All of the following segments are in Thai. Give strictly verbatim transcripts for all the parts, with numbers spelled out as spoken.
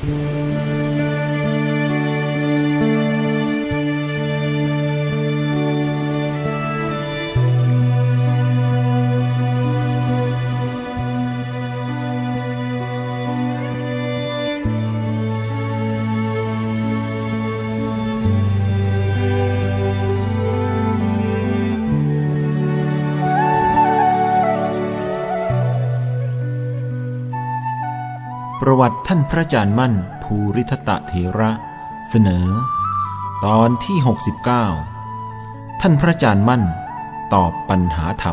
ประวัติท่านพระอาจารย์มั่นภูริทัตตเถระเสนอตอนที่หกสิบเก้าท่านพระอาจารย์มั่นตอบปัญหาธรรม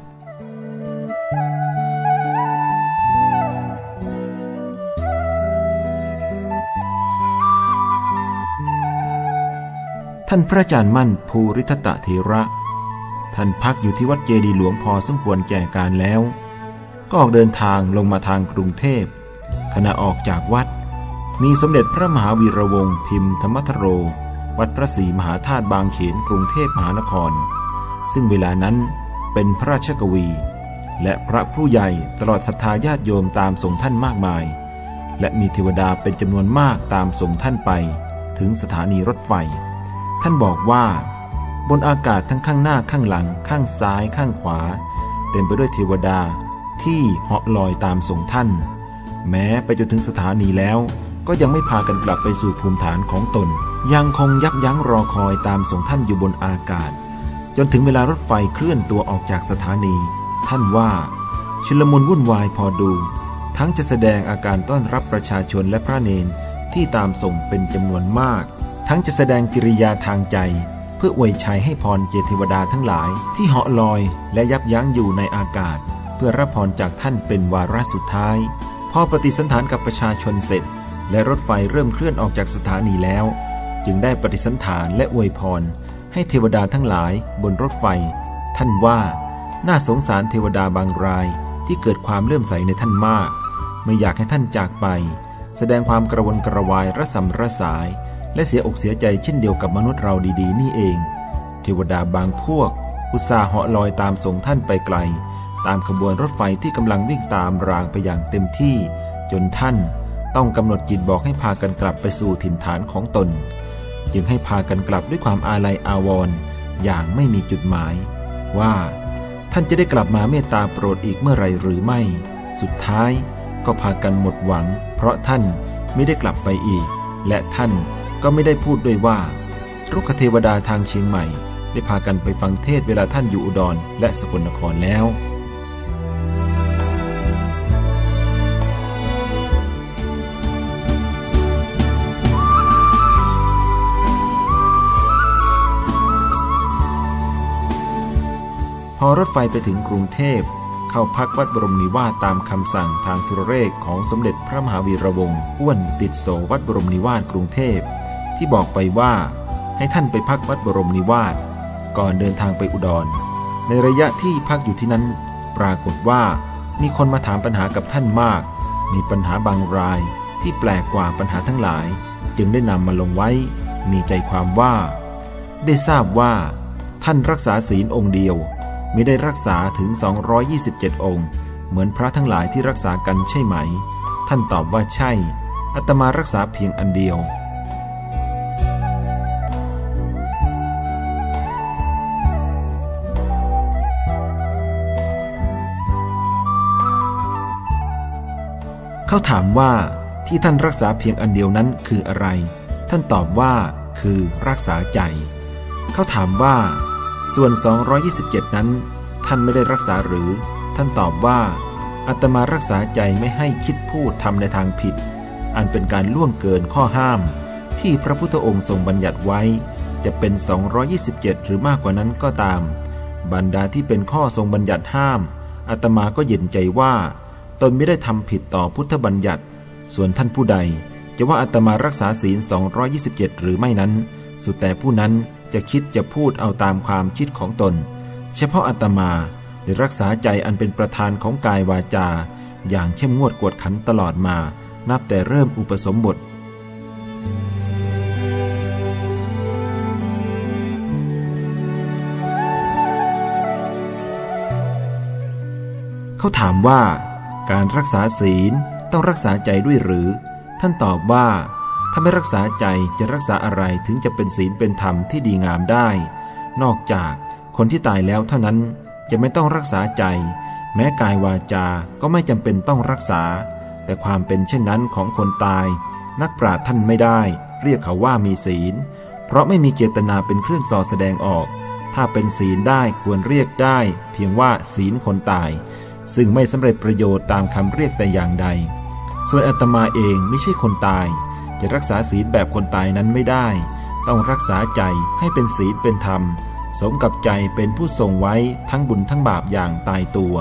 ท่านพระอาจารย์มั่นภูริทัตตเถระท่านพักอยู่ที่วัดเจดีย์หลวงพอสมควรแก่การแล้วก็ออกเดินทางลงมาทางกรุงเทพขณะออกจากวัดมีสมเด็จพระมหาวีระวงศ์พิมพ์ธรรมทโรวัดพระศรีมหาธาตุบางเขนกรุงเทพมหานครซึ่งเวลานั้นเป็นพระราชกวีและพระผู้ใหญ่ตลอดศรัทธาญาติโยมตามส่งท่านมากมายและมีเทวดาเป็นจำนวนมากตามส่งท่านไปถึงสถานีรถไฟท่านบอกว่าบนอากาศทั้งข้างหน้าข้างหลังข้างซ้ายข้างขวาเต็มไปด้วยเทวดาที่เหาะลอยตามส่งท่านแม้ไปจนถึงสถานีแล้วก็ยังไม่พากันกลับไปสู่ภูมิฐานของตนยังคงยับยั้งรอคอยตามส่งท่านอยู่บนอากาศจนถึงเวลารถไฟเคลื่อนตัวออกจากสถานีท่านว่าชุลมุนวุ่นวายพอดูทั้งจะแสดงอาการต้อนรับประชาชนและพระเนนที่ตามส่งเป็นจำนวนมากทั้งจะแสดงกิริยาทางใจเพื่ออวยชัยให้พรเจเทวดาทั้งหลายที่เหาะลอยและยับยั้งอยู่ในอากาศเพื่อรับพรจากท่านเป็นวาระสุดท้ายพอปฏิสันถานกับประชาชนเสร็จและรถไฟเริ่มเคลื่อนออกจากสถานีแล้วจึงได้ปฏิสันถานและอวยพรให้เทวดาทั้งหลายบนรถไฟท่านว่าน่าสงสารเทวดาบางรายที่เกิดความเลื่อมใสในท่านมากไม่อยากให้ท่านจากไปแสดงความกระวนกระวายระสำระสายและเสียอกเสียใจเช่นเดียวกับมนุษย์เราดีๆนี่เองเทวดาบางพวกอุตส่าห์เหาะลอยตามส่งท่านไปไกลตามขบวนรถไฟที่กำลังวิ่งตามรางไปอย่างเต็มที่จนท่านต้องกำหนดจิตบอกให้พากันกลับไปสู่ถิ่นฐานของตนจึงให้พากันกลับด้วยความอาลัยอาวรณ์อย่างไม่มีจุดหมายว่าท่านจะได้กลับมาเมตตาโปรดอีกเมื่อไรหรือไม่สุดท้ายก็พากันหมดหวังเพราะท่านไม่ได้กลับไปอีกและท่านก็ไม่ได้พูดด้วยว่ารุกขเทวดาทางเชียงใหม่ได้พากันไปฟังเทศเวลาท่านอยู่อุดรและสกลนครแล้วพอรถไฟไปถึงกรุงเทพเข้าพักวัดบรมนิวาสตามคำสั่งทางโทรเลขของสมเด็จพระมหาวีระวงศ์อ้วนติดโสวัดบรมนิวาสกรุงเทพที่บอกไปว่าให้ท่านไปพักวัดบรมนิวาสก่อนเดินทางไปอุดรในระยะที่พักอยู่ที่นั้นปรากฏว่ามีคนมาถามปัญหากับท่านมากมีปัญหาบางรายที่แปลกกว่าปัญหาทั้งหลายจึงได้นำมาลงไว้มีใจความว่าได้ทราบว่าท่านรักษาศีลองค์เดียวมิได้รักษาถึงสองร้อยยี่สิบเจ็ดองค์เหมือนพระทั้งหลายที่รักษากันใช่ไหมท่านตอบว่าใช่อาตมารักษาเพียงอันเดียวเขาถามว่าที่ท่านรักษาเพียงอันเดียวนั้นคืออะไรท่านตอบว่าคือรักษาใจเขาถามว่าส่วนสองร้อยยี่สิบเจ็ดนั้นท่านไม่ได้รักษาหรือท่านตอบว่าอาตมารักษาใจไม่ให้คิดพูดทำในทางผิดอันเป็นการล่วงเกินข้อห้ามที่พระพุทธองค์ทรงบัญญัติไว้จะเป็นสองร้อยยี่สิบเจ็ดหรือมากกว่านั้นก็ตามบรรดาที่เป็นข้อทรงบัญญัติห้ามอาตมาก็เย็นใจว่าตนไม่ได้ทำผิดต่อพุทธบัญญัติส่วนท่านผู้ใดจะว่าอาตมารักษาศีลสองร้อยยี่สิบเจ็ดหรือไม่นั้นสุดแต่ผู้นั้นจะคิดจะพูดเอาตามความคิดของตนเฉพาะอาตมาได้รักษาใจอันเป็นประธานของกายวาจาอย่างเข้มงวดกวดขันตลอดมานับแต่เริ่มอุปสมบทเขาถามว่าการรักษาศีลต้องรักษาใจด้วยหรือท่านตอบว่าถ้าไม่รักษาใจจะรักษาอะไรถึงจะเป็นศีลเป็นธรรมที่ดีงามได้นอกจากคนที่ตายแล้วเท่านั้นจะไม่ต้องรักษาใจแม้กายวาจาก็ไม่จำเป็นต้องรักษาแต่ความเป็นเช่นนั้นของคนตายนักปราชญ์ท่านไม่ได้เรียกเขาว่ามีศีลเพราะไม่มีเจตนาเป็นเครื่องส่อแสดงออกถ้าเป็นศีลได้ควรเรียกได้เพียงว่าศีลคนตายซึ่งไม่สำเร็จประโยชน์ตามคำเรียกแต่อย่างใดส่วนอาตมาเองไม่ใช่คนตายจะรักษาศีลแบบคนตายนั้นไม่ได้ต้องรักษาใจให้เป็นศีลเป็นธรรมสมกับใจเป็นผู้ทรงไว้ทั้งบุญทั้งบาปอย่างตายตัว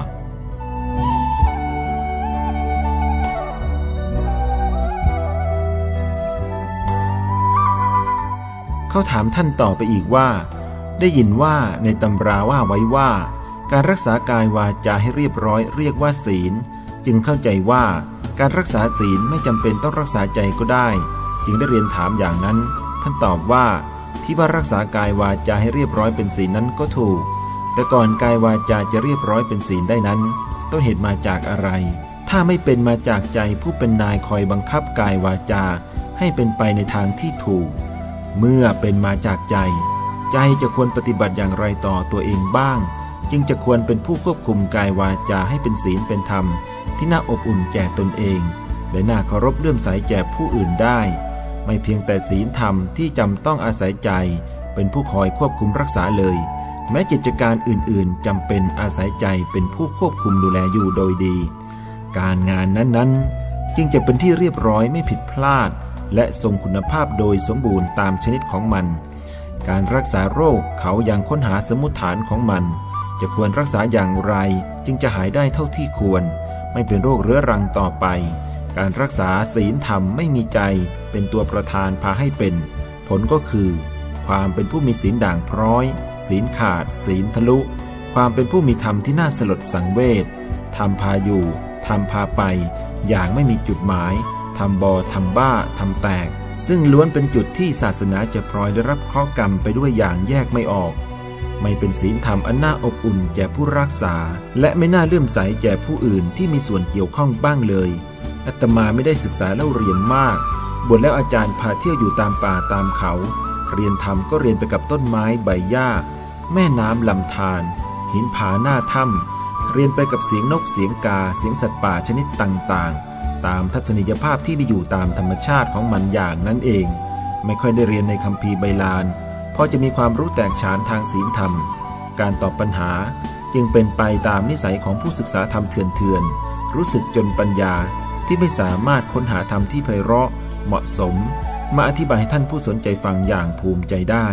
เขาถามท่านต่อไปอีกว่าได้ยินว่าในตำราว่าไว้ว่าการรักษากายวาจาให้เรียบร้อยเรียกว่าศีลจึงเข้าใจว่าการรักษาศีลไม่จำเป็นต้องรักษาใจก็ได้จึงได้เรียนถามอย่างนั้นท่านตอบว่าที่ว่ารักษากายวาจาให้เรียบร้อยเป็นศีลนั้นก็ถูกแต่ก่อนกายวาจาจะเรียบร้อยเป็นศีลได้นั้นต้นเหตุมาจากอะไรถ้าไม่เป็นมาจากใจผู้เป็นนายคอยบังคับกายวาจาให้เป็นไปในทางที่ถูกเมื่อเป็นมาจากใจใจจะควรปฏิบัติอย่างไรต่อตัวเองบ้างจึงจะควรเป็นผู้ควบคุมกายวาจาให้เป็นศีลเป็นธรรมที่น่าอบอุ่นแก่ตนเองและน่าเคารพเลื่อมใสแก่ผู้อื่นได้ไม่เพียงแต่ศีลธรรมที่จำต้องอาศัยใจเป็นผู้คอยควบคุมรักษาเลยแม้กิจการอื่นๆจำเป็นอาศัยใจเป็นผู้ควบคุมดูแลอยู่โดยดีการงานนั้นๆจึงจะเป็นที่เรียบร้อยไม่ผิดพลาดและทรงคุณภาพโดยสมบูรณ์ตามชนิดของมันการรักษาโรคเขายังค้นหาสมุฏฐานของมันจะควรรักษาอย่างไรจึงจะหายได้เท่าที่ควรไม่เป็นโรคเรื้อรังต่อไปการรักษาศีลธรรมไม่มีใจเป็นตัวประธานพาให้เป็นผลก็คือความเป็นผู้มีศีลด่างพร้อยศีลขาดศีลทะลุความเป็นผู้มีธรรมที่น่าสลดสังเวชธรรมพาอยู่ธรรมพาไปอย่างไม่มีจุดหมายทำบอทำบ้าทำแตกซึ่งล้วนเป็นจุดที่ศาสนาจะพลอยได้รับเคราะห์กรรมไปด้วยอย่างแยกไม่ออกไม่เป็นศีลธรรมอันน่าอบอุ่นแก่ผู้รักษาและไม่น่าเลื่อมใสแก่ผู้อื่นที่มีส่วนเกี่ยวข้องบ้างเลยอาตมาไม่ได้ศึกษาเล่าเรียนมากบวชแล้วอาจารย์พาเที่ยวอยู่ตามป่าตามเขาเรียนธรรมก็เรียนไปกับต้นไม้ใบหญ้าแม่น้ำลำธารหินผาหน้าถ้ำเรียนไปกับเสียงนกเสียงกาเสียงสัตว์ป่าชนิดต่างๆตามทัศนียภาพที่มีอยู่ตามธรรมชาติของมันอย่างนั้นเองไม่ค่อยได้เรียนในคัมภีร์ใบลานพอจะมีความรู้แตกฉานทางศีลธรรมการตอบปัญหาจึงเป็นไปตามนิสัยของผู้ศึกษาธรรมเถื่อนๆรู้สึกจนปัญญาที่ไม่สามารถค้นหาธรรมที่ไพเราะเหมาะสมมาอธิบายให้ท่านผู้สนใจฟังอย่างภูมิใจได้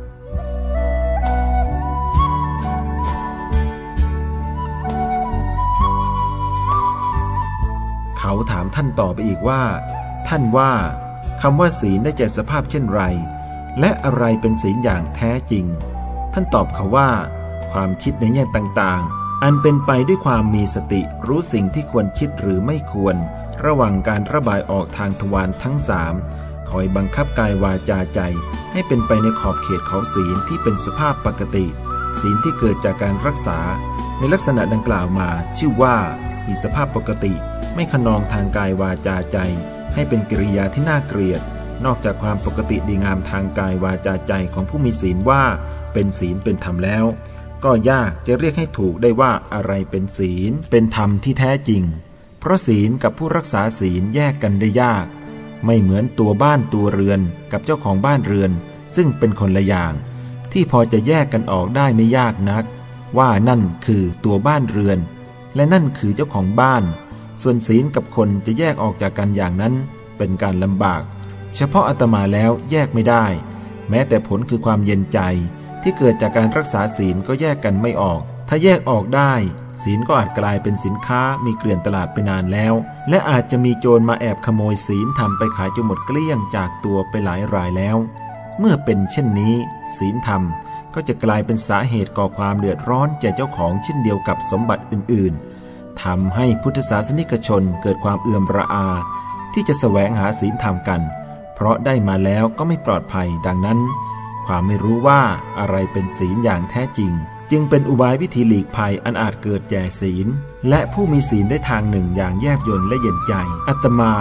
เขาถามท่านต่อไปอีกว่าท่านว่าคำว่าศีลได้แก่สภาพเช่นไรและอะไรเป็นศีลอย่างแท้จริงท่านตอบเขาว่าความคิดในแง่ต่างๆอันเป็นไปด้วยความมีสติรู้สิ่งที่ควรคิดหรือไม่ควรระหว่างการระบายออกทางทวารทั้งสามคอยบังคับกายวาจาใจให้เป็นไปในขอบเขตของศีลที่เป็นสภาพปกติศีลที่เกิดจากการรักษาในลักษณะดังกล่าวมาชื่อว่ามีสภาพปกติไม่ขนองทางกายวาจาใจให้เป็นกิริยาที่น่าเกลียดนอกจากความปกติดีงามทางกายวาจาใจของผู้มีศีลว่าเป็นศีลเป็นธรรมแล้วก็ยากจะเรียกให้ถูกได้ว่าอะไรเป็นศีลเป็นธรรมที่แท้จริงเพราะศีลกับผู้รักษาศีลแยกกันได้ยากไม่เหมือนตัวบ้านตัวเรือนกับเจ้าของบ้านเรือนซึ่งเป็นคนละอย่างที่พอจะแยกกันออกได้ไม่ยากนักว่านั่นคือตัวบ้านเรือนและนั่นคือเจ้าของบ้านส่วนศีลกับคนจะแยกออกจากกันอย่างนั้นเป็นการลำบากเฉพาะอาตมาแล้วแยกไม่ได้แม้แต่ผลคือความเย็นใจที่เกิดจากการรักษาศีลก็แยกกันไม่ออกถ้าแยกออกได้ศีลก็อาจกลายเป็นสินค้ามีเกลื่อนตลาดไปนานแล้วและอาจจะมีโจรมาแอบขโมยศีลทำไปขายจนหมดเกลี้ยงจากตัวไปหลายรายแล้วเมื่อเป็นเช่นนี้ศีลธรรมก็จะกลายเป็นสาเหตุก่อความเดือดร้อนแก่เจ้าของเช่นเดียวกับสมบัติอื่นๆทำให้พุทธศาสนิกชนเกิดความเอื่อมระอาที่จะแสวงหาศีลธรรมกันเพราะได้มาแล้วก็ไม่ปลอดภัยดังนั้นความไม่รู้ว่าอะไรเป็นศีลอย่างแท้จริงจึงเป็นอุบายวิธีหลีกภัยอันอาจเกิดแก่ศีลและผู้มีศีลได้ทางหนึ่งอย่างแยบยลและเย็นใจอาตมา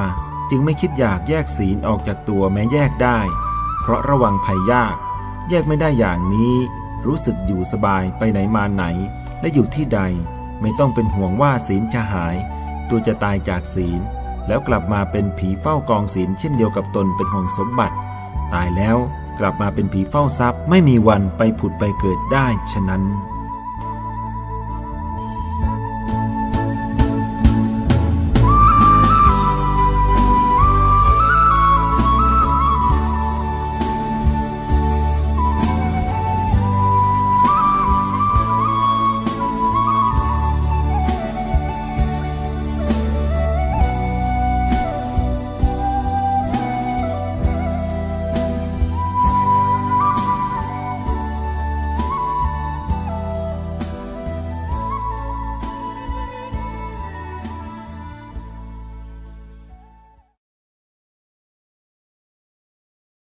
จึงไม่คิดอยากแยกศีลออกจากตัวแม้แยกได้เพราะระวังภัยยากแยกไม่ได้อย่างนี้รู้สึกอยู่สบายไปไหนมาไหนและอยู่ที่ใดไม่ต้องเป็นห่วงว่าศีลจะหายตัวจะตายจากศีลแล้วกลับมาเป็นผีเฝ้ากองศีลเช่นเดียวกับตนเป็นห่วงสมบัติตายแล้วกลับมาเป็นผีเฝ้าทรัพย์ไม่มีวันไปผุดไปเกิดได้ฉะนั้น